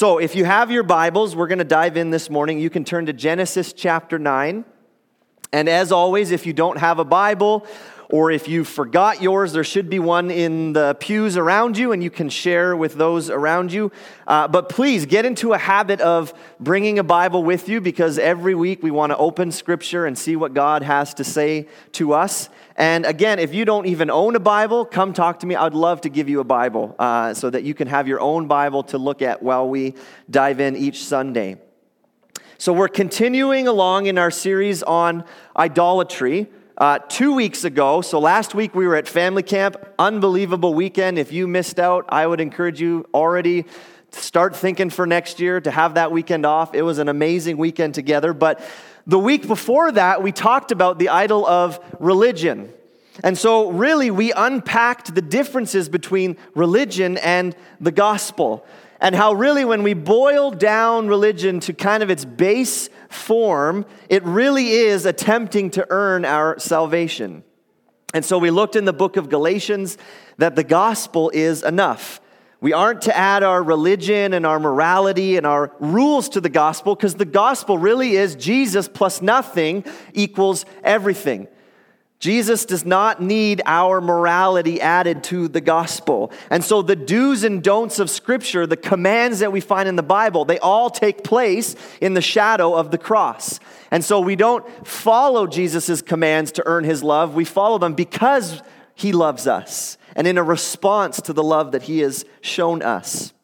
So if you have your Bibles, we're going to dive in this morning. You can turn to Genesis chapter 9. And as always, if you don't have a Bible, or if you forgot yours, there should be one in the pews around you, and you can share with those around you. But please get into a habit of bringing a Bible with you, because every week we want to open Scripture and see what God has to say to us. And again, if you don't even own a Bible, come talk to me. I'd love to give you a Bible so that you can have your own Bible to look at while we dive in each Sunday. So we're continuing along in our series on idolatry. 2 weeks ago, so last week we were at family camp, unbelievable weekend. If you missed out, I would encourage you already to start thinking for next year to have that weekend off. It was an amazing weekend together. But the week before that, we talked about the idol of religion. And so really we unpacked the differences between religion and the gospel. And how really when we boil down religion to kind of its base form, it really is attempting to earn our salvation. And so we looked in the book of Galatians that the gospel is enough. We aren't to add our religion and our morality and our rules to the gospel, because the gospel really is Jesus plus nothing equals everything. Jesus does not need our morality added to the gospel. And so the do's and don'ts of Scripture, the commands that we find in the Bible, they all take place in the shadow of the cross. And so we don't follow Jesus' commands to earn his love. We follow them because he loves us and in a response to the love that he has shown us.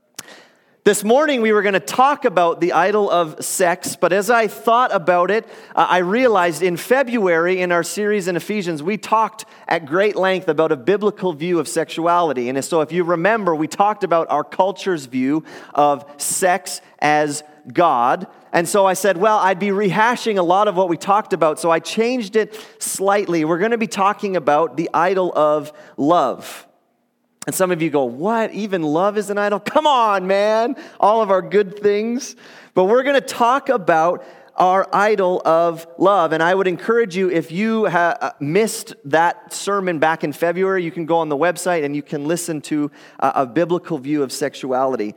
This morning, we were going to talk about the idol of sex, but as I thought about it, I realized in February in our series in Ephesians, we talked at great length about a biblical view of sexuality. And so if you remember, we talked about our culture's view of sex as God. And so I said, well, I'd be rehashing a lot of what we talked about, so I changed it slightly. We're going to be talking about the idol of love. And some of you go, what? Even love is an idol? Come on, man. All of our good things. But we're going to talk about our idol of love. And I would encourage you, if you missed that sermon back in February, you can go on the website and you can listen to a biblical view of sexuality.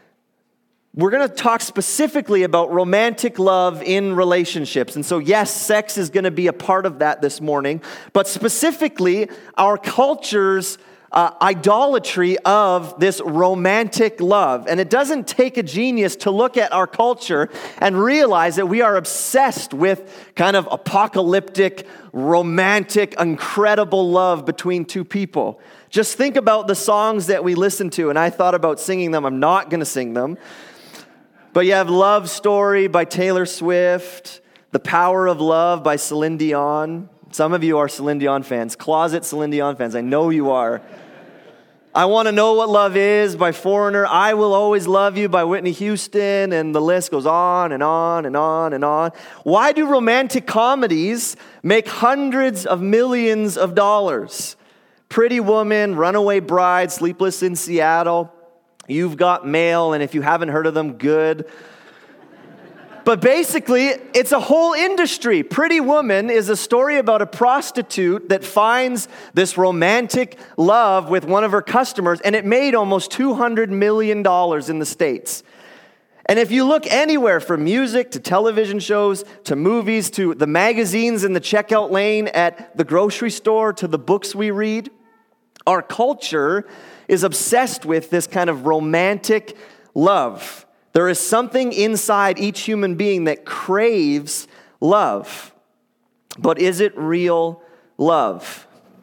We're going to talk specifically about romantic love in relationships. And so, yes, sex is going to be a part of that this morning. But specifically, our culture's idolatry of this romantic love. And it doesn't take a genius to look at our culture and realize that we are obsessed with kind of apocalyptic, romantic, incredible love between two people. Just think about the songs that we listen to, and I thought about singing them. I'm not going to sing them. But you have Love Story by Taylor Swift, The Power of Love by Celine Dion. Some of you are Celine Dion fans, closet Celine Dion fans. I know you are. I Want to Know What Love Is by Foreigner. I Will Always Love You by Whitney Houston. And the list goes on and on and on and on. Why do romantic comedies make hundreds of millions of dollars? Pretty Woman, Runaway Bride, Sleepless in Seattle, You've Got Mail, and if you haven't heard of them, good. But basically, it's a whole industry. Pretty Woman is a story about a prostitute that finds this romantic love with one of her customers, and it made almost $200 million in the States. And if you look anywhere from music to television shows to movies to the magazines in the checkout lane at the grocery store to the books we read, our culture is obsessed with this kind of romantic love. There is something inside each human being that craves love. But is it real love?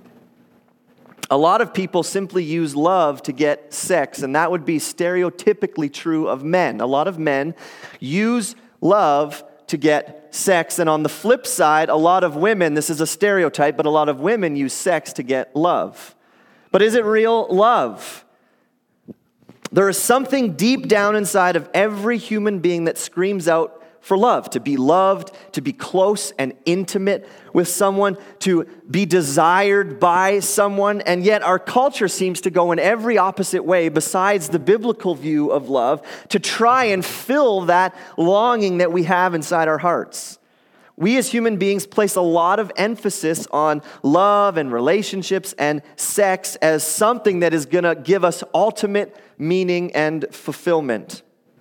A lot of people simply use love to get sex, and that would be stereotypically true of men. A lot of men use love to get sex, and on the flip side, a lot of women, this is a stereotype, but a lot of women use sex to get love. But is it real love? There is something deep down inside of every human being that screams out for love, to be loved, to be close and intimate with someone, to be desired by someone. And yet our culture seems to go in every opposite way besides the biblical view of love to try and fill that longing that we have inside our hearts. We as human beings place a lot of emphasis on love and relationships and sex as something that is going to give us ultimate meaning and fulfillment.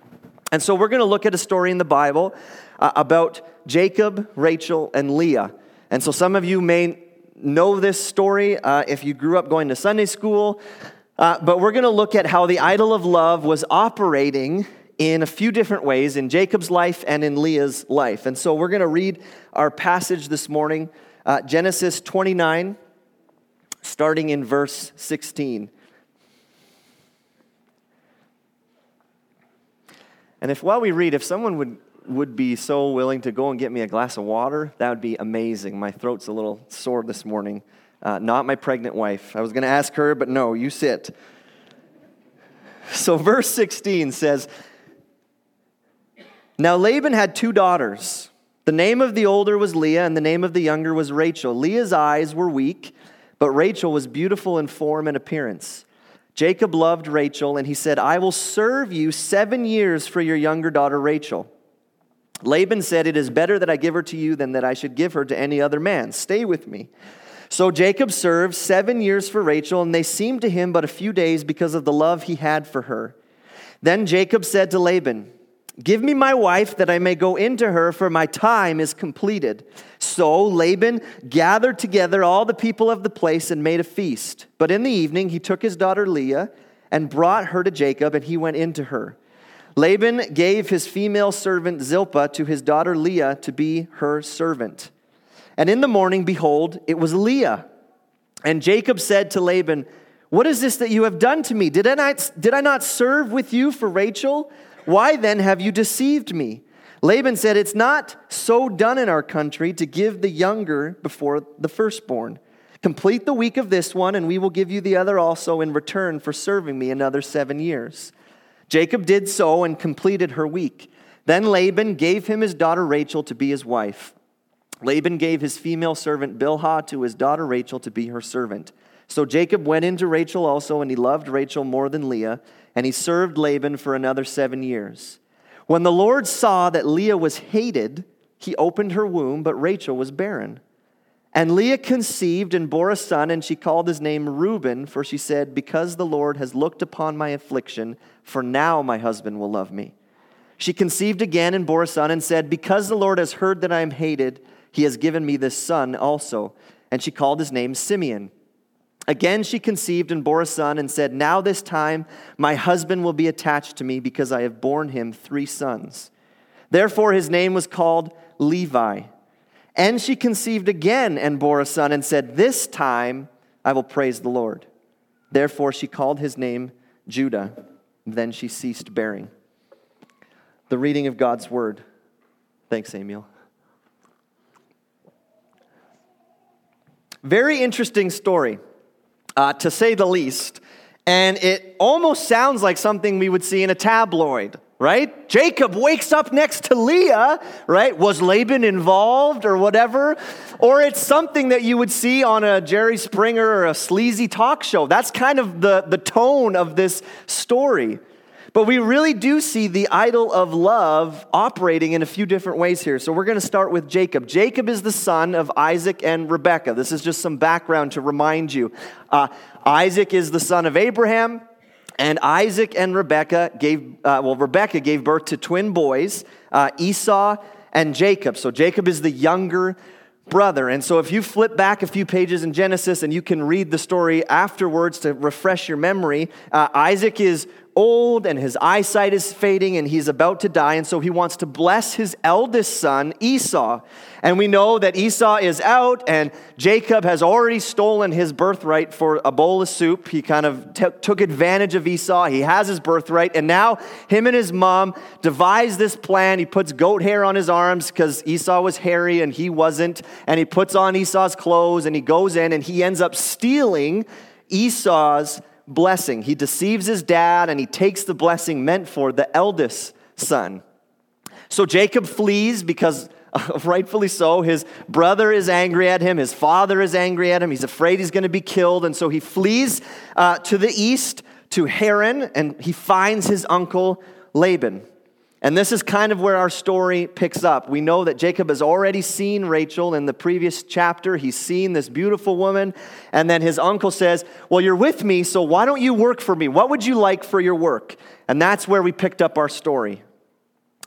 And so we're going to look at a story in the Bible about Jacob, Rachel, and Leah. And so some of you may know this story if you grew up going to Sunday school. But we're going to look at how the idol of love was operating in a few different ways in Jacob's life and in Leah's life. And so we're going to read our passage this morning, Genesis 29, starting in verse 16. And while we read, if someone would be so willing to go and get me a glass of water, that would be amazing. My throat's a little sore this morning. Not my pregnant wife. I was going to ask her, but no, you sit. So verse 16 says, "Now Laban had 2 daughters. The name of the older was Leah, and the name of the younger was Rachel. Leah's eyes were weak, but Rachel was beautiful in form and appearance. Jacob loved Rachel, and he said, 'I will serve you 7 years for your younger daughter Rachel.' Laban said, 'It is better that I give her to you than that I should give her to any other man. Stay with me.' So Jacob served 7 years for Rachel, and they seemed to him but a few days because of the love he had for her. Then Jacob said to Laban, 'Give me my wife that I may go into her, for my time is completed.' So Laban gathered together all the people of the place and made a feast. But in the evening he took his daughter Leah and brought her to Jacob, and he went into her. Laban gave his female servant Zilpah to his daughter Leah to be her servant. And in the morning, behold, it was Leah. And Jacob said to Laban, 'What is this that you have done to me? Did I not serve with you for Rachel? Why then have you deceived me?' Laban said, 'It's not so done in our country to give the younger before the firstborn. Complete the week of this one, and we will give you the other also in return for serving me another 7 years.' Jacob did so and completed her week. Then Laban gave him his daughter Rachel to be his wife. Laban gave his female servant Bilhah to his daughter Rachel to be her servant. So Jacob went into Rachel also, and he loved Rachel more than Leah, and he served Laban for another 7 years. When the Lord saw that Leah was hated, he opened her womb, but Rachel was barren. And Leah conceived and bore a son, and she called his name Reuben, for she said, 'Because the Lord has looked upon my affliction, for now my husband will love me.' She conceived again and bore a son, and said, 'Because the Lord has heard that I am hated, he has given me this son also.' And she called his name Simeon. Again she conceived and bore a son, and said, 'Now this time my husband will be attached to me, because I have borne him 3 sons.' Therefore his name was called Levi. And she conceived again and bore a son, and said, 'This time I will praise the Lord.' Therefore she called his name Judah. Then she ceased bearing." The reading of God's word. Thanks, Samuel. Very interesting story, to say the least. And it almost sounds like something we would see in a tabloid, right? Jacob wakes up next to Leah, right? Was Laban involved or whatever? Or it's something that you would see on a Jerry Springer or a sleazy talk show. That's kind of the tone of this story. But we really do see the idol of love operating in a few different ways here. So we're going to start with Jacob. Jacob is the son of Isaac and Rebekah. This is just some background to remind you. Isaac is the son of Abraham, and Isaac and Rebekah Rebekah gave birth to twin boys, Esau and Jacob. So Jacob is the younger brother. And so if you flip back a few pages in Genesis and you can read the story afterwards to refresh your memory, Isaac is old and his eyesight is fading and he's about to die. And so he wants to bless his eldest son, Esau. And we know that Esau is out and Jacob has already stolen his birthright for a bowl of soup. He kind of took advantage of Esau. He has his birthright. And now him and his mom devise this plan. He puts goat hair on his arms because Esau was hairy and he wasn't. And he puts on Esau's clothes and he goes in and he ends up stealing Esau's blessing. He deceives his dad and he takes the blessing meant for the eldest son. So Jacob flees because rightfully so, his brother is angry at him, his father is angry at him, he's afraid he's going to be killed, and so he flees to the east to Haran, and he finds his uncle Laban. And this is kind of where our story picks up. We know that Jacob has already seen Rachel in the previous chapter. He's seen this beautiful woman. And then his uncle says, well, you're with me, so why don't you work for me? What would you like for your work? And that's where we picked up our story.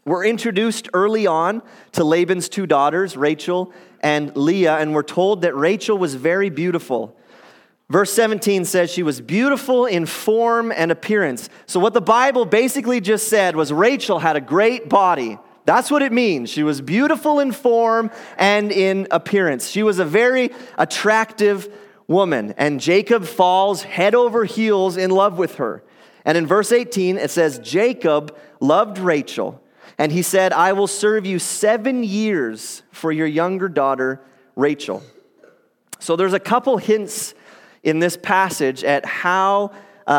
We're introduced early on to Laban's two daughters, Rachel and Leah, and we're told that Rachel was very beautiful. Verse 17 says she was beautiful in form and appearance. So what the Bible basically just said was Rachel had a great body. That's what it means. She was beautiful in form and in appearance. She was a very attractive woman, and Jacob falls head over heels in love with her. And in verse 18, it says, Jacob loved Rachel, and he said, I will serve you 7 years for your younger daughter, Rachel. So there's a couple hints in this passage at how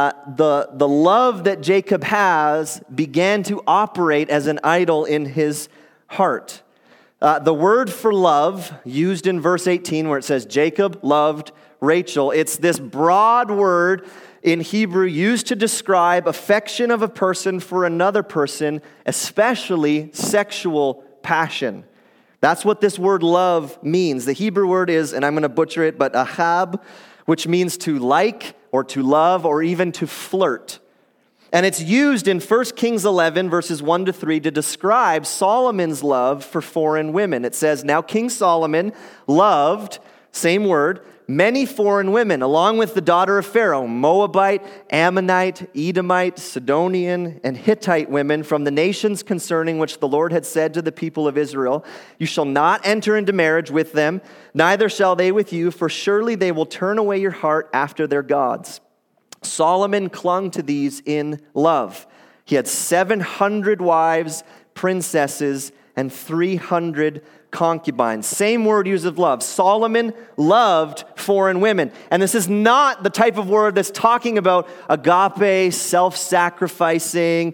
the love that Jacob has began to operate as an idol in his heart. The word for love used in verse 18 where it says Jacob loved Rachel, it's this broad word in Hebrew used to describe affection of a person for another person, especially sexual passion. That's what this word love means. The Hebrew word is, and I'm going to butcher it, but ahab, which means to like or to love or even to flirt. And it's used in 1 Kings 11, verses 1 to 3, to describe Solomon's love for foreign women. It says, now King Solomon loved, same word, many foreign women, along with the daughter of Pharaoh, Moabite, Ammonite, Edomite, Sidonian, and Hittite women from the nations concerning which the Lord had said to the people of Israel, you shall not enter into marriage with them, neither shall they with you, for surely they will turn away your heart after their gods. Solomon clung to these in love. He had 700 wives, princesses, and 300 concubines. Same word used of love. Solomon loved foreign women. And this is not the type of word that's talking about agape, self-sacrificing,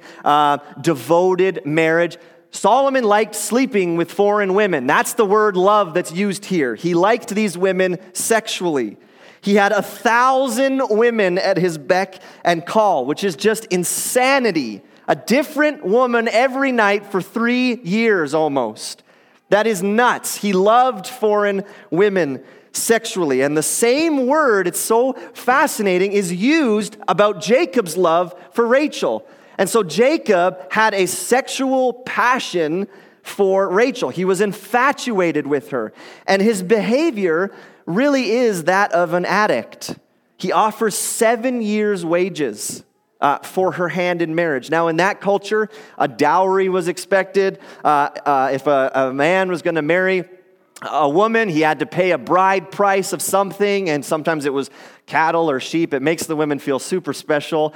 devoted marriage. Solomon liked sleeping with foreign women. That's the word love that's used here. He liked these women sexually. He had 1,000 women at his beck and call, which is just insanity. A different woman every night for 3 years almost. That is nuts. He loved foreign women sexually. And the same word, it's so fascinating, is used about Jacob's love for Rachel. And so Jacob had a sexual passion for Rachel. He was infatuated with her. And his behavior really is that of an addict. He offers 7 years' wages for her hand in marriage. Now, in that culture, a dowry was expected. If a man was going to marry a woman, he had to pay a bride price of something, and sometimes it was cattle or sheep. It makes the women feel super special.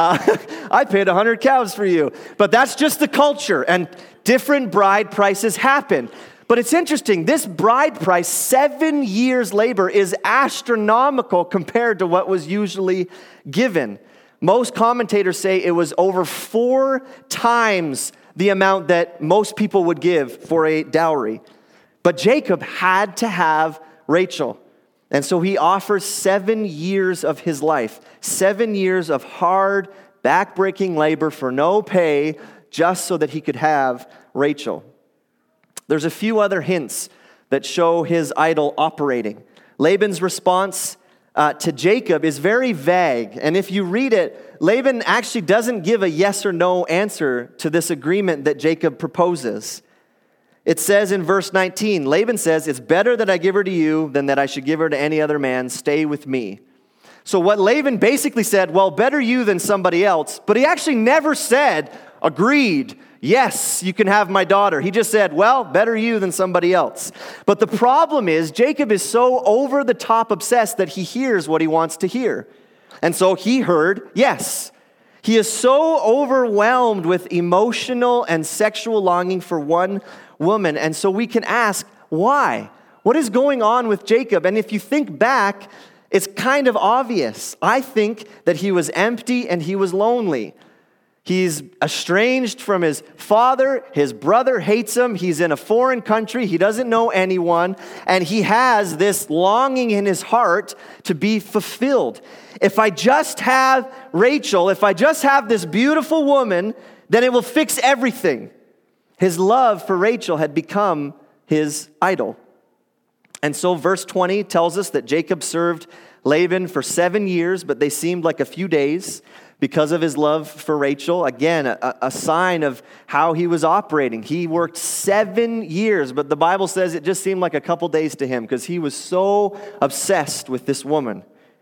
I paid 100 cows for you. But that's just the culture, and different bride prices happen. But it's interesting, this bride price, 7 years' labor, is astronomical compared to what was usually given. Most commentators say it was over 4 times the amount that most people would give for a dowry. But Jacob had to have Rachel. And so he offers 7 years of his life, 7 years of hard, backbreaking labor for no pay, just so that he could have Rachel. There's a few other hints that show his idol operating. Laban's response to Jacob is very vague. And if you read it, Laban actually doesn't give a yes or no answer to this agreement that Jacob proposes. It says in verse 19, Laban says, it's better that I give her to you than that I should give her to any other man. Stay with me. So what Laban basically said, well, better you than somebody else. But he actually never said, agreed, yes, you can have my daughter. He just said, well, better you than somebody else. But the problem is, Jacob is so over the top obsessed that he hears what he wants to hear. And so he heard yes. He is so overwhelmed with emotional and sexual longing for one woman. And so we can ask, why? What is going on with Jacob? And if you think back, it's kind of obvious. I think that he was empty and he was lonely. He's estranged from his father. His brother hates him. He's in a foreign country. He doesn't know anyone. And he has this longing in his heart to be fulfilled. If I just have Rachel, if I just have this beautiful woman, then it will fix everything. His love for Rachel had become his idol. And so verse 20 tells us that Jacob served Laban for 7 years, but they seemed like a few days. because of his love for Rachel. Again, a sign of how he was operating. He worked 7 years, but the Bible says it just seemed like a couple days to him because he was so obsessed with this woman.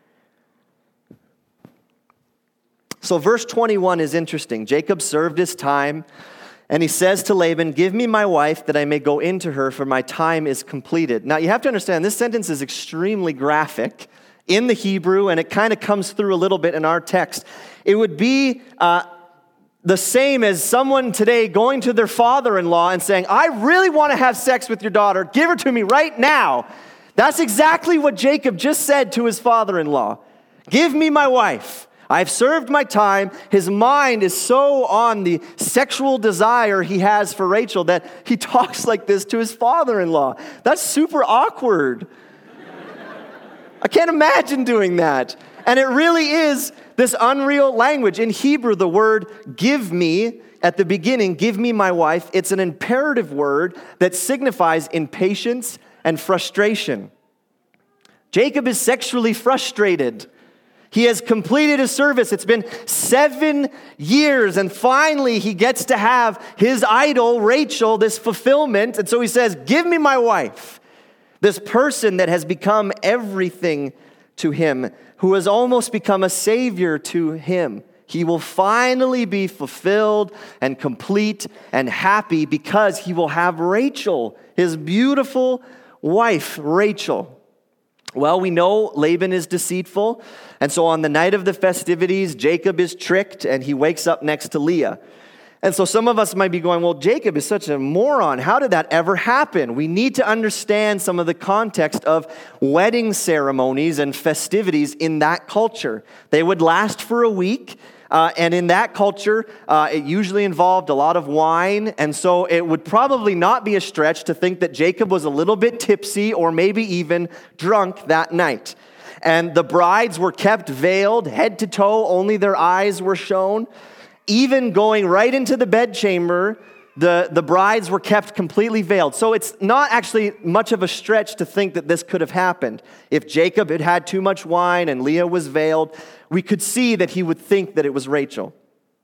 So verse 21 is interesting. Jacob served his time, and he says to Laban, "Give me my wife that I may go into her, for my time is completed." Now you have to understand, this sentence is extremely graphic in the Hebrew, and it kind of comes through a little bit in our text. It would be the same as someone today going to their father-in-law and saying, "I really want to have sex with your daughter. Give her to me right now." That's exactly what Jacob just said to his father-in-law. "Give me my wife. I've served my time." His mind is so on the sexual desire he has for Rachel that he talks like this to his father-in-law. That's super awkward. I can't imagine doing that. And it really is this unreal language. In Hebrew, the word "give me" at the beginning, "give me my wife," it's an imperative word that signifies impatience and frustration. Jacob is sexually frustrated. He has completed his service. It's been 7 years, and finally he gets to have his idol, Rachel, this fulfillment. And so he says, "Give me my wife." This person that has become everything to him, who has almost become a savior to him. He will finally be fulfilled and complete and happy because he will have Rachel, his beautiful wife, Rachel. Well, we know Laban is deceitful, and so on the night of the festivities, Jacob is tricked, and he wakes up next to Leah. And so some of us might be going, "Well, Jacob is such a moron. How did that ever happen?" We need to understand some of the context of wedding ceremonies and festivities in that culture. They would last for a week. And in that culture, it usually involved a lot of wine. And so it would probably not be a stretch to think that Jacob was a little bit tipsy or maybe even drunk that night. And the brides were kept veiled head to toe, only their eyes were shown. Even going right into the bedchamber, the brides were kept completely veiled. So it's not actually much of a stretch to think that this could have happened. If Jacob had had too much wine and Leah was veiled, we could see that he would think that it was Rachel.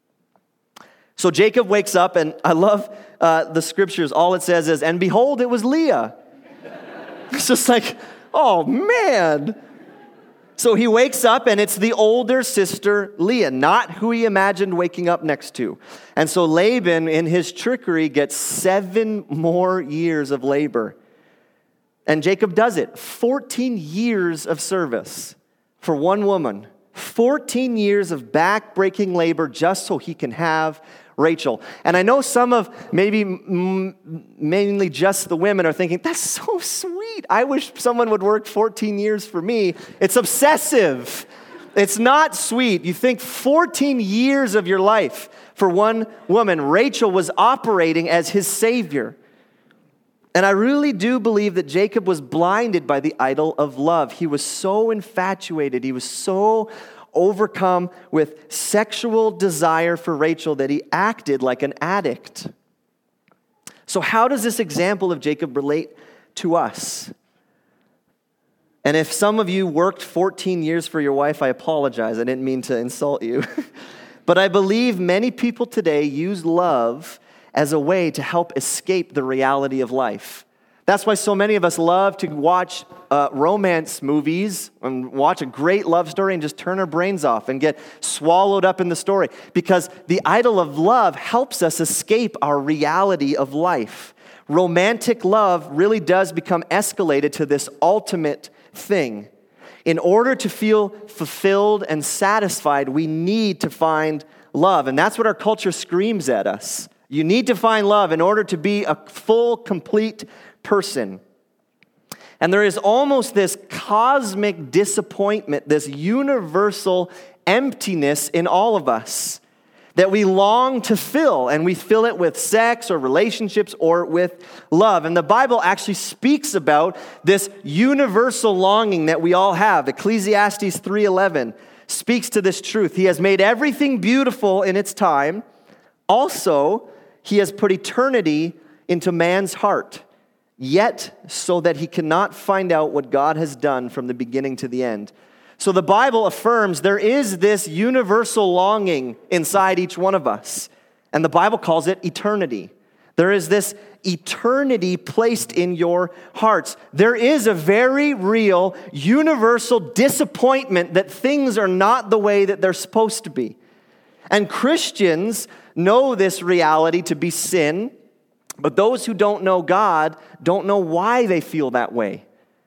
So Jacob wakes up, and I love the scriptures. All it says is, "And behold, it was Leah." It's just like, oh man. So he wakes up, and it's the older sister, Leah, not who he imagined waking up next to. And so Laban, in his trickery, gets 7 more years of labor. And Jacob does it. 14 years of service for one woman. 14 years of back-breaking labor just so he can have Rachel. And I know some of maybe mainly just the women are thinking, "That's so sweet. I wish someone would work 14 years for me." It's obsessive. It's not sweet. You think 14 years of your life for one woman. Rachel was operating as his savior. And I really do believe that Jacob was blinded by the idol of love. He was so infatuated. He was so overcome with sexual desire for Rachel that he acted like an addict. So how does this example of Jacob relate to us? And if some of you worked 14 years for your wife, I apologize. I didn't mean to insult you. But I believe many people today use love as a way to help escape the reality of life. That's why so many of us love to watch romance movies and watch a great love story and just turn our brains off and get swallowed up in the story. Because the idol of love helps us escape our reality of life. Romantic love really does become escalated to this ultimate thing. In order to feel fulfilled and satisfied, we need to find love. And that's what our culture screams at us. You need to find love in order to be a full, complete person. And there is almost this cosmic disappointment, this universal emptiness in all of us that we long to fill, and we fill it with sex or relationships or with love. And the Bible actually speaks about this universal longing that we all have. Ecclesiastes 3:11 speaks to this truth. He has made everything beautiful in its time. Also, he has put eternity into man's heart, yet so that he cannot find out what God has done from the beginning to the end. So the Bible affirms there is this universal longing inside each one of us. And the Bible calls it eternity. There is this eternity placed in your hearts. There is a very real, universal disappointment that things are not the way that they're supposed to be. And Christians know this reality to be sin, but those who don't know God don't know why they feel that way.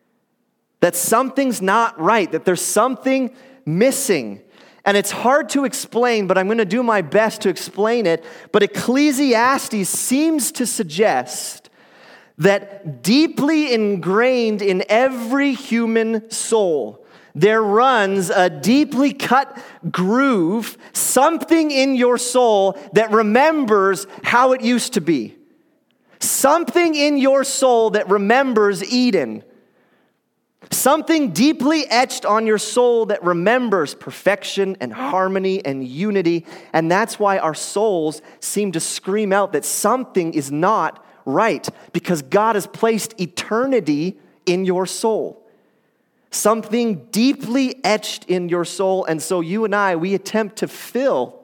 That something's not right, that there's something missing. And it's hard to explain, but I'm going to do my best to explain it. But Ecclesiastes seems to suggest that deeply ingrained in every human soul, there runs a deeply cut groove, something in your soul that remembers how it used to be. Something in your soul that remembers Eden. Something deeply etched on your soul that remembers perfection and harmony and unity. And that's why our souls seem to scream out that something is not right, because God has placed eternity in your soul. Something deeply etched in your soul. And so you and I, we attempt to fill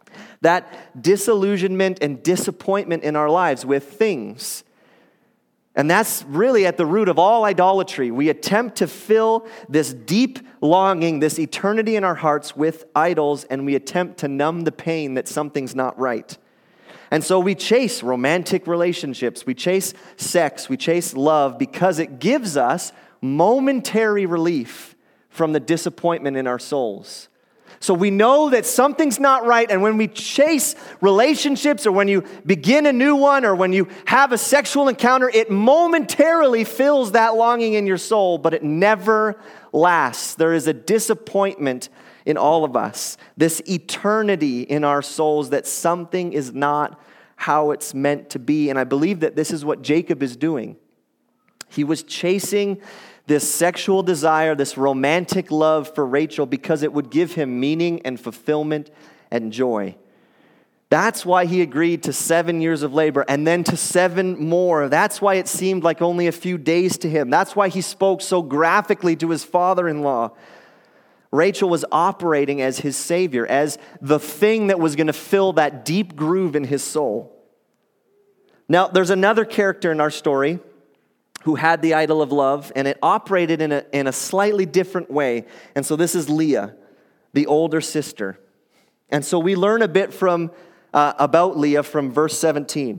that disillusionment and disappointment in our lives with things. And that's really at the root of all idolatry. We attempt to fill this deep longing, this eternity in our hearts with idols, and we attempt to numb the pain that something's not right. And so we chase romantic relationships, we chase sex, we chase love because it gives us momentary relief from the disappointment in our souls. So we know that something's not right, and when we chase relationships, or when you begin a new one, or when you have a sexual encounter, it momentarily fills that longing in your soul, but it never lasts. There is a disappointment in all of us, this eternity in our souls that something is not how it's meant to be. And I believe that this is what Jacob is doing. He was chasing this sexual desire, this romantic love for Rachel, because it would give him meaning and fulfillment and joy. That's why he agreed to 7 years of labor and then to 7 more. That's why it seemed like only a few days to him. That's why he spoke so graphically to his father-in-law. Rachel was operating as his savior, as the thing that was going to fill that deep groove in his soul. Now, there's another character in our story who had the idol of love, and it operated in a slightly different way. And so this is Leah, the older sister. And so we learn a bit about Leah from verse 17.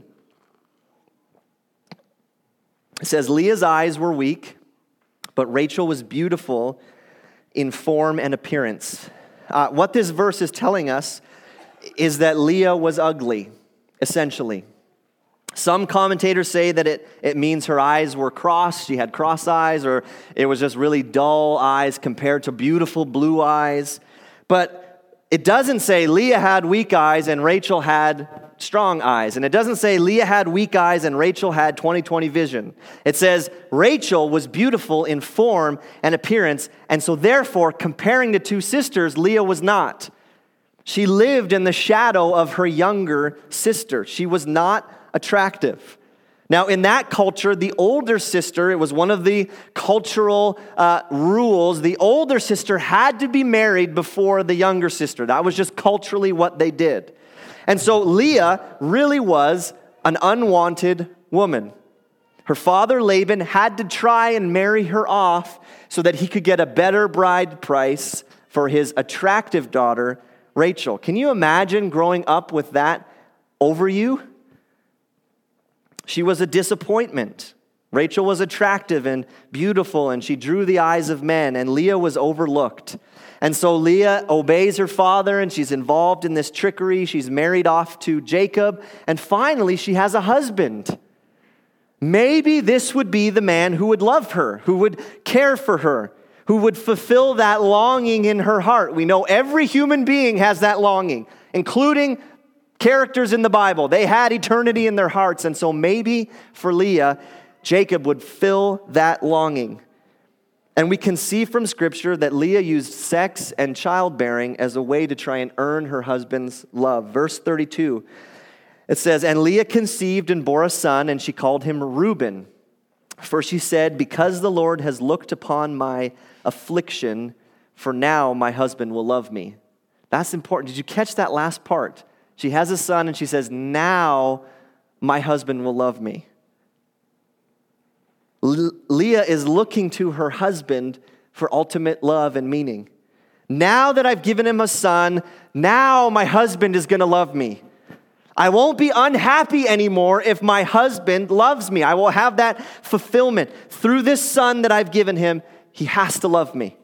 It says, Leah's eyes were weak, but Rachel was beautiful in form and appearance. What this verse is telling us is that Leah was ugly, essentially. Some commentators say that it means her eyes were crossed, she had cross eyes, or it was just really dull eyes compared to beautiful blue eyes. But it doesn't say Leah had weak eyes and Rachel had strong eyes. And it doesn't say Leah had weak eyes and Rachel had 20/20 vision. It says Rachel was beautiful in form and appearance, and so therefore, comparing the two sisters, Leah was not. She lived in the shadow of her younger sister. She was not attractive. Now, in that culture, the older sister, it was one of the cultural rules, the older sister had to be married before the younger sister. That was just culturally what they did. And so Leah really was an unwanted woman. Her father, Laban, had to try and marry her off so that he could get a better bride price for his attractive daughter, Rachel. Can you imagine growing up with that over you? She was a disappointment. Rachel was attractive and beautiful, and she drew the eyes of men, and Leah was overlooked. And so Leah obeys her father, and she's involved in this trickery. She's married off to Jacob, and finally she has a husband. Maybe this would be the man who would love her, who would care for her, who would fulfill that longing in her heart. We know every human being has that longing, including characters in the Bible. They had eternity in their hearts, and so maybe for Leah, Jacob would fill that longing. And we can see from Scripture that Leah used sex and childbearing as a way to try and earn her husband's love. Verse 32, it says, "And Leah conceived and bore a son, and she called him Reuben. For she said, because the Lord has looked upon my affliction, for now my husband will love me. That's important. Did you catch that last part? She has a son and she says, now my husband will love me. Leah is looking to her husband for ultimate love and meaning. Now that I've given him a son, now my husband is going to love me. I won't be unhappy anymore if my husband loves me. I will have that fulfillment. Through this son that I've given him, he has to love me.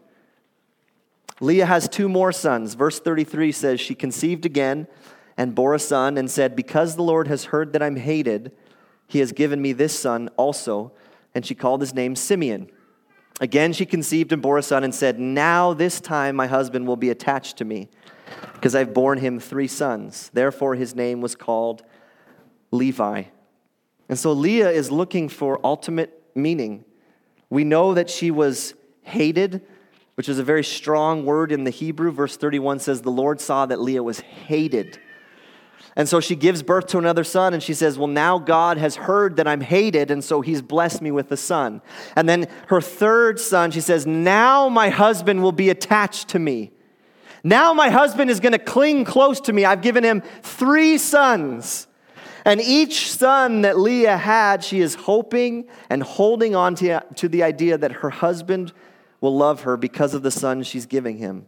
Leah has 2 more sons. Verse 33 says, she conceived again and bore a son and said, because the Lord has heard that I'm hated, he has given me this son also. And she called his name Simeon. Again, she conceived and bore a son and said, now this time my husband will be attached to me, because I've borne him 3 sons. Therefore his name was called Levi. And so Leah is looking for ultimate meaning. We know that she was hated, which is a very strong word in the Hebrew. Verse 31 says, the Lord saw that Leah was hated. And so she gives birth to another son, and she says, well, now God has heard that I'm hated, and so he's blessed me with a son. And then her 3rd son, she says, now my husband will be attached to me. Now my husband is going to cling close to me. I've given him 3 sons. And each son that Leah had, she is hoping and holding on to the idea that her husband will love her because of the son she's giving him.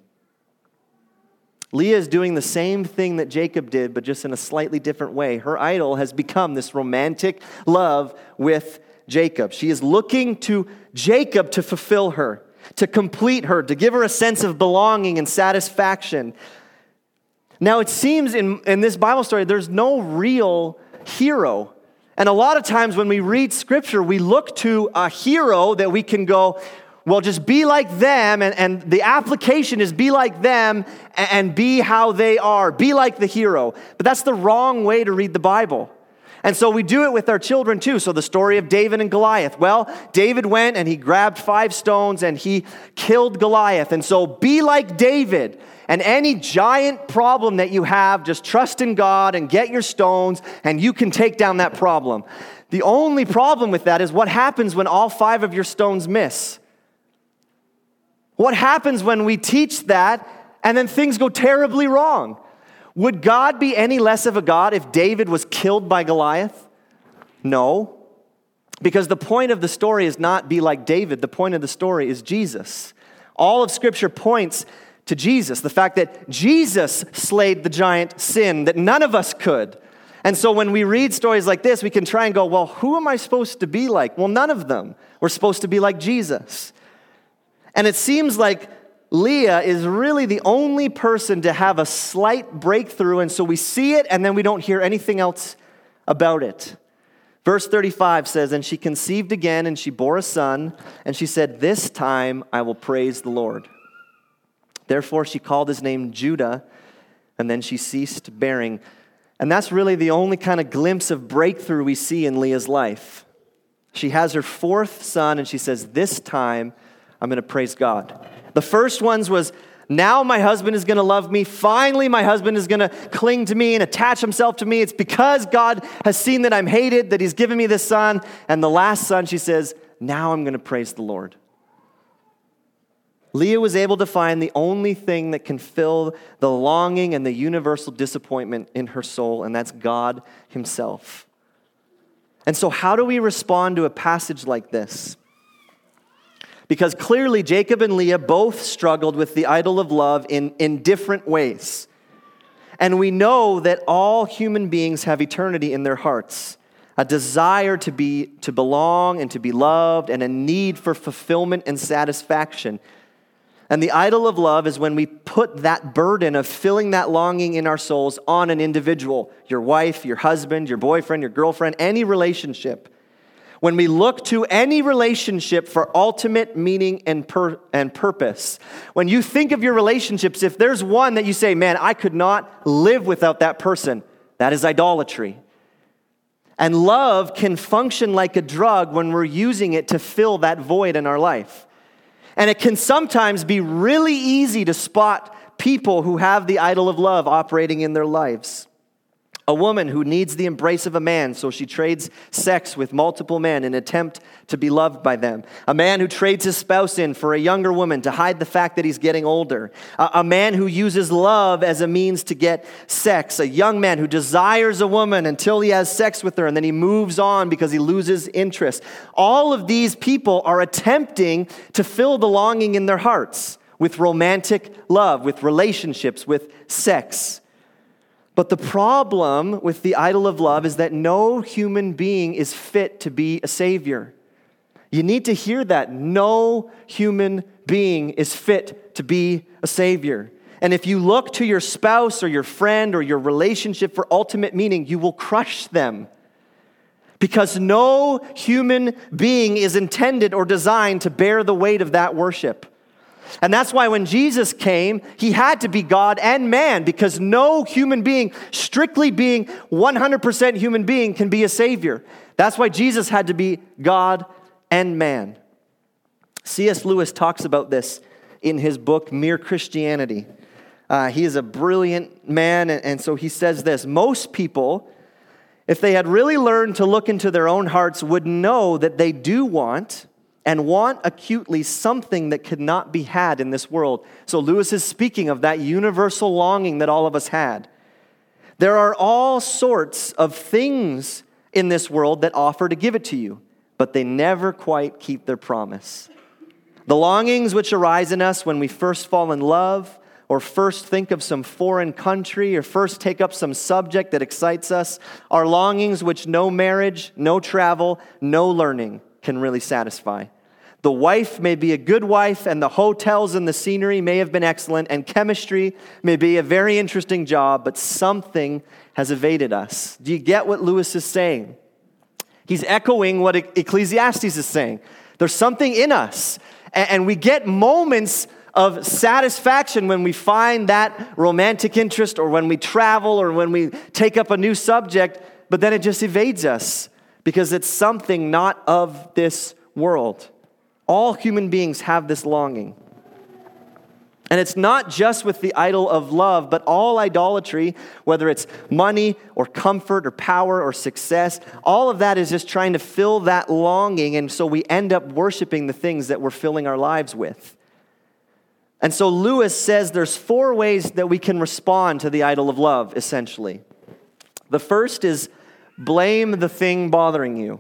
Leah is doing the same thing that Jacob did, but just in a slightly different way. Her idol has become this romantic love with Jacob. She is looking to Jacob to fulfill her, to complete her, to give her a sense of belonging and satisfaction. Now, it seems in this Bible story, there's no real hero. And a lot of times when we read Scripture, we look to a hero that we can go, well, just be like them, and the application is be like them and be how they are. Be like the hero. But that's the wrong way to read the Bible. And so we do it with our children too. So the story of David and Goliath. Well, David went and he grabbed 5 stones and he killed Goliath. And so be like David. And any giant problem that you have, just trust in God and get your stones and you can take down that problem. The only problem with that is what happens when all 5 of your stones miss. What happens when we teach that and then things go terribly wrong? Would God be any less of a God if David was killed by Goliath? No. Because the point of the story is not be like David. The point of the story is Jesus. All of Scripture points to Jesus. The fact that Jesus slayed the giant sin that none of us could. And so when we read stories like this, we can try and go, well, who am I supposed to be like? Well, none of them. We're supposed to be like Jesus. And it seems like Leah is really the only person to have a slight breakthrough, and so we see it, and then we don't hear anything else about it. Verse 35 says, and she conceived again, and she bore a son, and she said, this time I will praise the Lord. Therefore she called his name Judah, and then she ceased bearing. And that's really the only kind of glimpse of breakthrough we see in Leah's life. She has her 4th son, and she says, this time I'm going to praise God. The first ones was, now my husband is going to love me. Finally, my husband is going to cling to me and attach himself to me. It's because God has seen that I'm hated, that he's given me this son. And the last son, she says, now I'm going to praise the Lord. Leah was able to find the only thing that can fill the longing and the universal disappointment in her soul, and that's God himself. And so how do we respond to a passage like this? Because clearly Jacob and Leah both struggled with the idol of love in different ways. And we know that all human beings have eternity in their hearts, a desire to belong and to be loved, and a need for fulfillment and satisfaction. And the idol of love is when we put that burden of filling that longing in our souls on an individual, your wife, your husband, your boyfriend, your girlfriend, any relationship. When we look to any relationship for ultimate meaning and purpose. When you think of your relationships, if there's one that you say, man, I could not live without that person, that is idolatry. And love can function like a drug when we're using it to fill that void in our life. And it can sometimes be really easy to spot people who have the idol of love operating in their lives. A woman who needs the embrace of a man, so she trades sex with multiple men in an attempt to be loved by them. A man who trades his spouse in for a younger woman to hide the fact that he's getting older. A man who uses love as a means to get sex. A young man who desires a woman until he has sex with her and then he moves on because he loses interest. All of these people are attempting to fill the longing in their hearts with romantic love, with relationships, with sex. But the problem with the idol of love is that no human being is fit to be a savior. You need to hear that. No human being is fit to be a savior. And if you look to your spouse or your friend or your relationship for ultimate meaning, you will crush them. Because no human being is intended or designed to bear the weight of that worship. And that's why when Jesus came, he had to be God and man, because no human being, strictly being 100% human being, can be a savior. That's why Jesus had to be God and man. C.S. Lewis talks about this in his book, Mere Christianity. He is a brilliant man, and so he says this: most people, if they had really learned to look into their own hearts, would know that they do want, and want acutely, something that could not be had in this world. So Lewis is speaking of that universal longing that all of us had. There are all sorts of things in this world that offer to give it to you, but they never quite keep their promise. The longings which arise in us when we first fall in love, or first think of some foreign country, or first take up some subject that excites us, are longings which no marriage, no travel, no learning can really satisfy. The wife may be a good wife, and the hotels and the scenery may have been excellent, and chemistry may be a very interesting job, but something has evaded us. Do you get what Lewis is saying? He's echoing what Ecclesiastes is saying. There's something in us, and we get moments of satisfaction when we find that romantic interest, or when we travel, or when we take up a new subject, but then it just evades us. Because it's something not of this world. All human beings have this longing. And it's not just with the idol of love, but all idolatry, whether it's money or comfort or power or success, all of that is just trying to fill that longing, and so we end up worshiping the things that we're filling our lives with. And so Lewis says there's 4 ways that we can respond to the idol of love, essentially. The first is blame the thing bothering you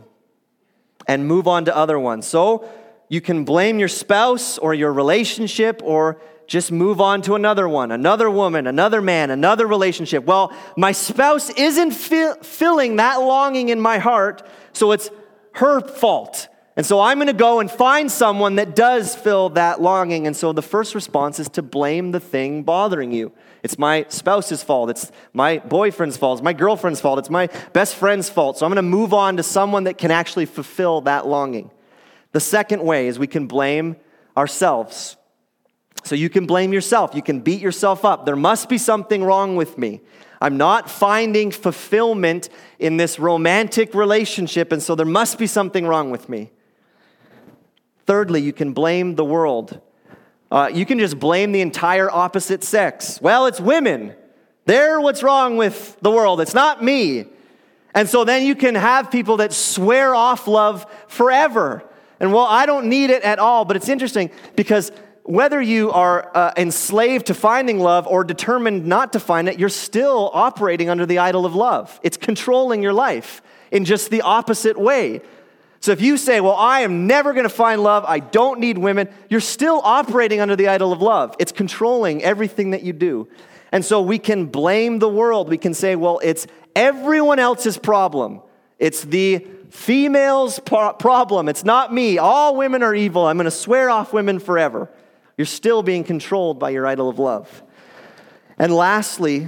and move on to other ones. So you can blame your spouse or your relationship, or just move on to another one, another woman, another man, another relationship. Well, my spouse isn't filling that longing in my heart, so it's her fault. And so I'm going to go and find someone that does fill that longing. And so the first response is to blame the thing bothering you. It's my spouse's fault. It's my boyfriend's fault. It's my girlfriend's fault. It's my best friend's fault. So I'm going to move on to someone that can actually fulfill that longing. The second way is we can blame ourselves. So you can blame yourself. You can beat yourself up. There must be something wrong with me. I'm not finding fulfillment in this romantic relationship, and so there must be something wrong with me. Thirdly, you can blame the world. You can just blame the entire opposite sex. Well, it's women. They're what's wrong with the world. It's not me. And so then you can have people that swear off love forever. And well, I don't need it at all. But it's interesting because whether you are enslaved to finding love or determined not to find it, you're still operating under the idol of love. It's controlling your life in just the opposite way. So if you say, well, I am never going to find love, I don't need women, you're still operating under the idol of love. It's controlling everything that you do. And so we can blame the world. We can say, well, it's everyone else's problem. It's the female's problem. It's not me. All women are evil. I'm going to swear off women forever. You're still being controlled by your idol of love. And lastly,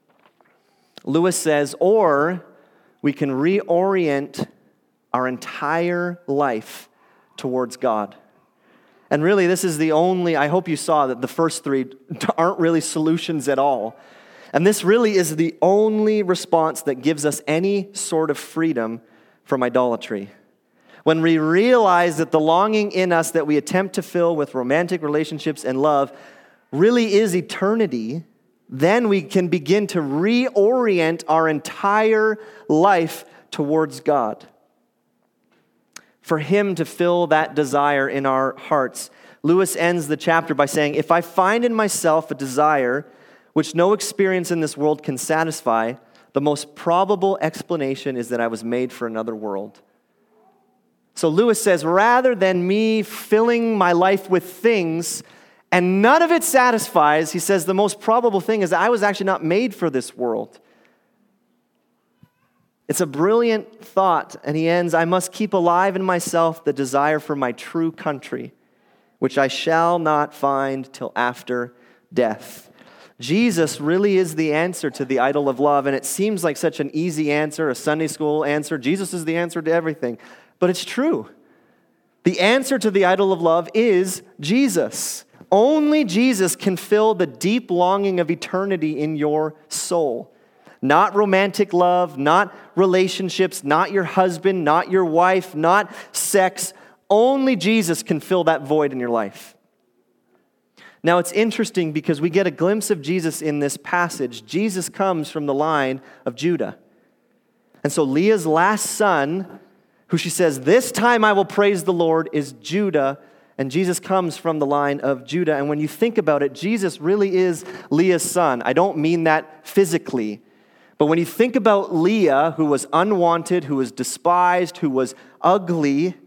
Lewis says, or we can reorient our entire life towards God. And really, this is the only, I hope you saw that the first 3 aren't really solutions at all. And this really is the only response that gives us any sort of freedom from idolatry. When we realize that the longing in us that we attempt to fill with romantic relationships and love really is eternity, then we can begin to reorient our entire life towards God. For him to fill that desire in our hearts. Lewis ends the chapter by saying, if I find in myself a desire which no experience in this world can satisfy, the most probable explanation is that I was made for another world. So Lewis says, rather than me filling my life with things and none of it satisfies, he says the most probable thing is that I was actually not made for this world. It's a brilliant thought, and he ends, I must keep alive in myself the desire for my true country, which I shall not find till after death. Jesus really is the answer to the idol of love, and it seems like such an easy answer, a Sunday school answer. Jesus is the answer to everything, but it's true. The answer to the idol of love is Jesus. Only Jesus can fill the deep longing of eternity in your soul. Not romantic love, not relationships, not your husband, not your wife, not sex. Only Jesus can fill that void in your life. Now it's interesting because we get a glimpse of Jesus in this passage. Jesus comes from the line of Judah. And so Leah's last son, who she says, this time I will praise the Lord, is Judah. And Jesus comes from the line of Judah. And when you think about it, Jesus really is Leah's son. I don't mean that physically. But when you think about Leah, who was unwanted, who was despised, who was ugly,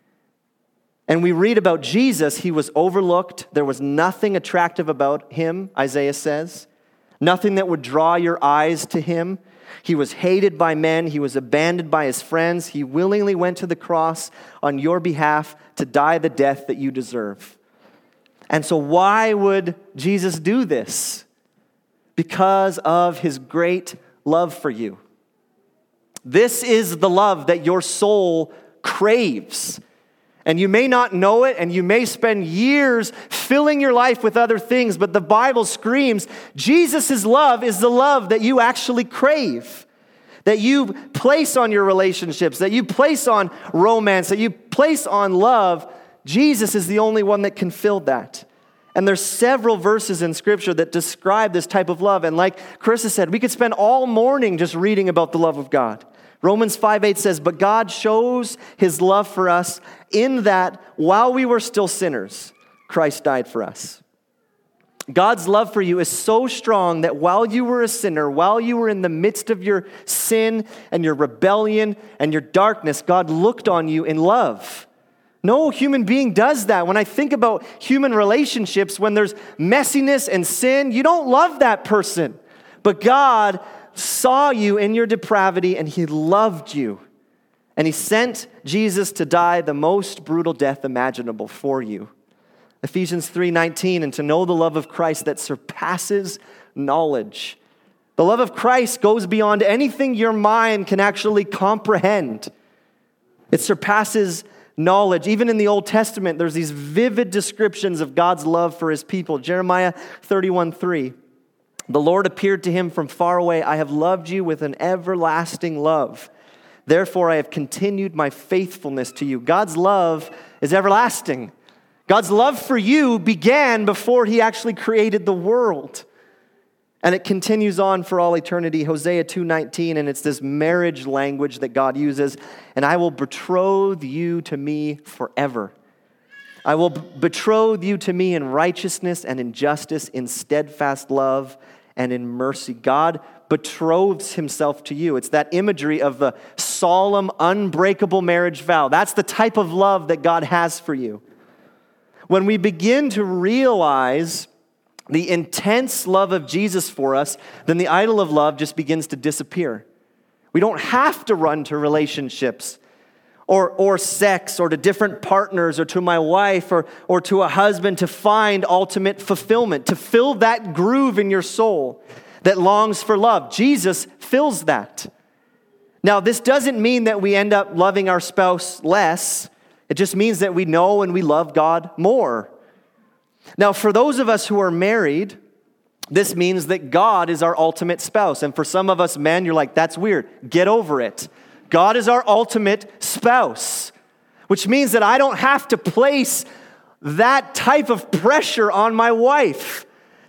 and we read about Jesus, he was overlooked. There was nothing attractive about him, Isaiah says. Nothing that would draw your eyes to him. He was hated by men. He was abandoned by his friends. He willingly went to the cross on your behalf to die the death that you deserve. And so why would Jesus do this? Because of his great love for you. This is the love that your soul craves. And you may not know it, and you may spend years filling your life with other things, but the Bible screams, Jesus' love is the love that you actually crave, that you place on your relationships, that you place on romance, that you place on love. Jesus is the only one that can fill that. And there's several verses in Scripture that describe this type of love. And like Chris has said, we could spend all morning just reading about the love of God. Romans 5:8 says, but God shows his love for us in that while we were still sinners, Christ died for us. God's love for you is so strong that while you were a sinner, while you were in the midst of your sin and your rebellion and your darkness, God looked on you in love. No human being does that. When I think about human relationships, when there's messiness and sin, you don't love that person. But God saw you in your depravity and he loved you. And he sent Jesus to die the most brutal death imaginable for you. Ephesians 3:19, and to know the love of Christ that surpasses knowledge. The love of Christ goes beyond anything your mind can actually comprehend. It surpasses knowledge. Even in the Old Testament, there's these vivid descriptions of God's love for his people. Jeremiah 31:3. The Lord appeared to him from far away. I have loved you with an everlasting love. Therefore, I have continued my faithfulness to you. God's love is everlasting. God's love for you began before he actually created the world. And it continues on for all eternity. Hosea 2:19, and it's this marriage language that God uses. And I will betroth you to me forever. I will betroth you to me in righteousness and in justice, in steadfast love and in mercy. God betroths himself to you. It's that imagery of the solemn, unbreakable marriage vow. That's the type of love that God has for you. When we begin to realize the intense love of Jesus for us, then the idol of love just begins to disappear. We don't have to run to relationships or sex or to different partners or to my wife or to a husband to find ultimate fulfillment, to fill that groove in your soul that longs for love. Jesus fills that. Now, this doesn't mean that we end up loving our spouse less. It just means that we know and we love God more. Now, for those of us who are married, this means that God is our ultimate spouse. And for some of us men, you're like, that's weird. Get over it. God is our ultimate spouse, which means that I don't have to place that type of pressure on my wife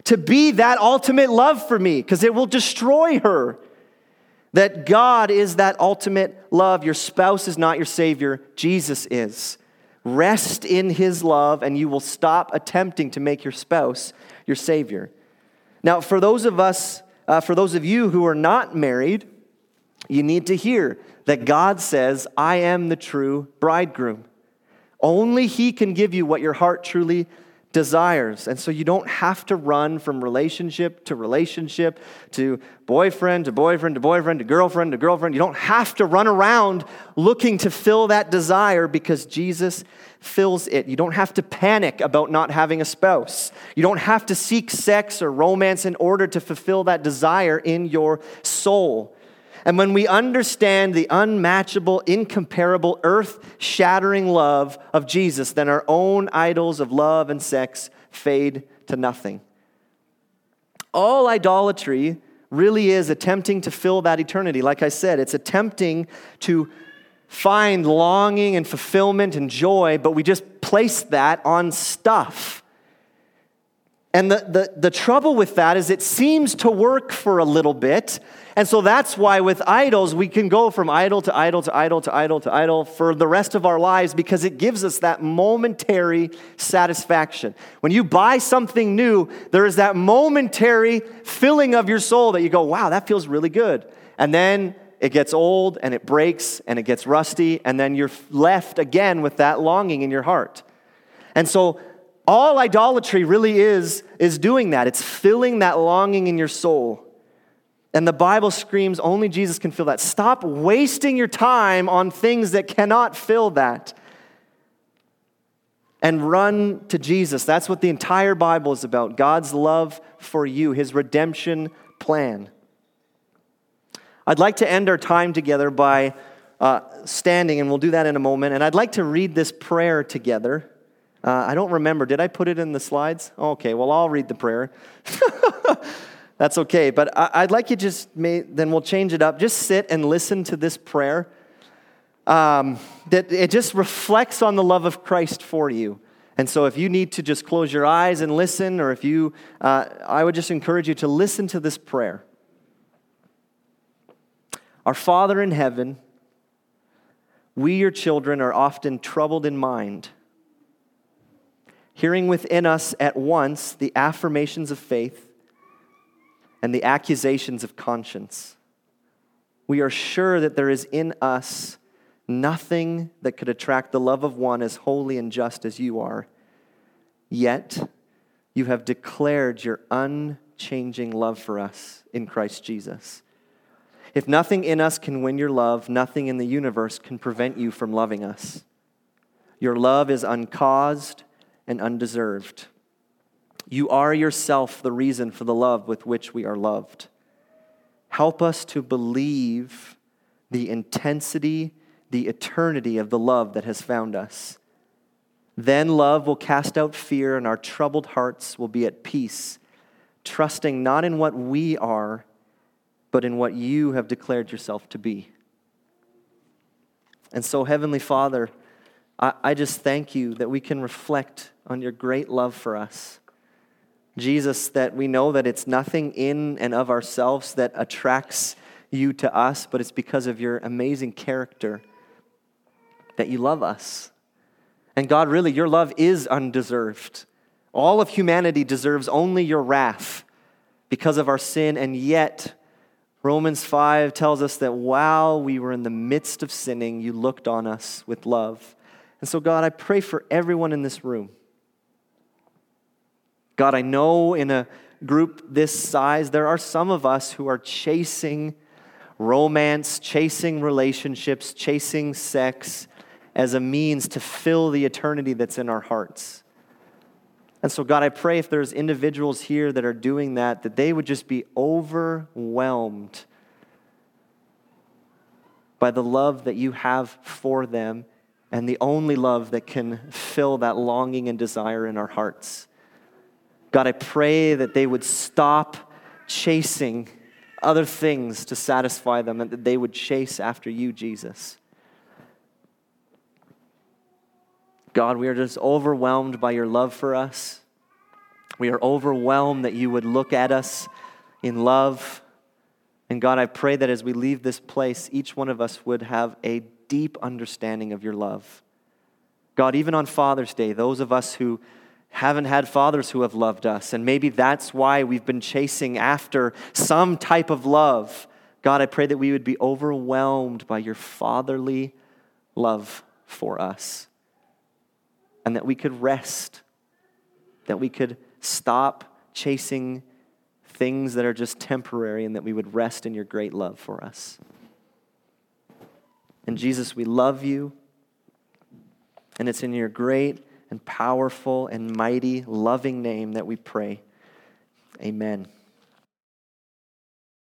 to be that ultimate love for me, because it will destroy her. That God is that ultimate love. Your spouse is not your Savior. Jesus is. Rest in His love, and you will stop attempting to make your spouse your Savior. Now, for those of you who are not married, you need to hear that God says, I am the true bridegroom. Only He can give you what your heart truly desires. And so you don't have to run from relationship to relationship, to boyfriend to boyfriend to boyfriend to girlfriend to girlfriend. You don't have to run around looking to fill that desire, because Jesus fills it. You don't have to panic about not having a spouse. You don't have to seek sex or romance in order to fulfill that desire in your soul. And when we understand the unmatchable, incomparable, earth-shattering love of Jesus, then our own idols of love and sex fade to nothing. All idolatry really is attempting to fill that eternity. Like I said, it's attempting to find longing and fulfillment and joy, but we just place that on stuff. And the trouble with that is it seems to work for a little bit. And so that's why with idols, we can go from idol to idol to idol to idol to idol for the rest of our lives, because it gives us that momentary satisfaction. When you buy something new, there is that momentary filling of your soul that you go, wow, that feels really good. And then it gets old and it breaks and it gets rusty, and then you're left again with that longing in your heart. And so all idolatry really is doing that. It's filling that longing in your soul. And the Bible screams, only Jesus can fill that. Stop wasting your time on things that cannot fill that. And run to Jesus. That's what the entire Bible is about. God's love for you, His redemption plan. I'd like to end our time together by standing, and we'll do that in a moment. And I'd like to read this prayer together. I don't remember. Did I put it in the slides? Okay, well, I'll read the prayer. That's okay. But I'd like you then we'll change it up. Just sit and listen to this prayer. That it just reflects on the love of Christ for you. And so if you need to just close your eyes and listen, or if you, I would just encourage you to listen to this prayer. Our Father in heaven, we, your children, are often troubled in mind, hearing within us at once the affirmations of faith and the accusations of conscience. We are sure that there is in us nothing that could attract the love of one as holy and just as you are. Yet, you have declared your unchanging love for us in Christ Jesus. If nothing in us can win your love, nothing in the universe can prevent you from loving us. Your love is uncaused and undeserved. You are yourself the reason for the love with which we are loved. Help us to believe the intensity, the eternity of the love that has found us. Then love will cast out fear, and our troubled hearts will be at peace, trusting not in what we are, but in what you have declared yourself to be. And so, Heavenly Father, I just thank you that we can reflect on your great love for us. Jesus, that we know that it's nothing in and of ourselves that attracts you to us, but it's because of your amazing character that you love us. And God, really, your love is undeserved. All of humanity deserves only your wrath because of our sin, and yet Romans 5 tells us that while we were in the midst of sinning, you looked on us with love. And so, God, I pray for everyone in this room. God, I know in a group this size, there are some of us who are chasing romance, chasing relationships, chasing sex as a means to fill the eternity that's in our hearts. And so, God, I pray if there's individuals here that are doing that they would just be overwhelmed by the love that you have for them, and the only love that can fill that longing and desire in our hearts. God, I pray that they would stop chasing other things to satisfy them, and that they would chase after you, Jesus. God, we are just overwhelmed by your love for us. We are overwhelmed that you would look at us in love. And God, I pray that as we leave this place, each one of us would have a deep understanding of your love. God, even on Father's Day, those of us who haven't had fathers who have loved us, and maybe that's why we've been chasing after some type of love. God, I pray that we would be overwhelmed by your fatherly love for us, and that we could rest, that we could stop chasing things that are just temporary, and that we would rest in your great love for us. And Jesus, we love you, and it's in your great and powerful and mighty, loving name that we pray. Amen.